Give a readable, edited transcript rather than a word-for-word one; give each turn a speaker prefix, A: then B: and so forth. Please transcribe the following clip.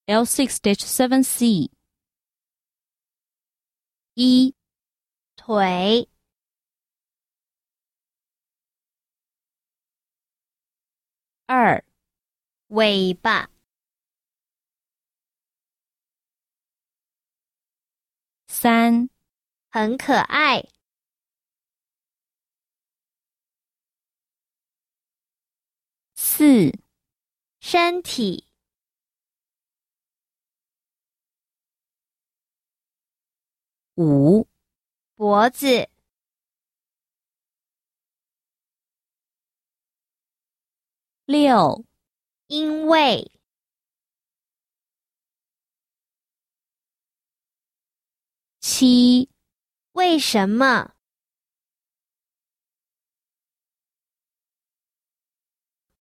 A: L6-7C。1.
B: 腿。
A: 2.
B: 尾巴。
A: 3.
B: 很可爱。
A: 4.
B: 身体。
A: 5.
B: 脖子。
A: 6.
B: 因为。
A: 7.
B: 为什么？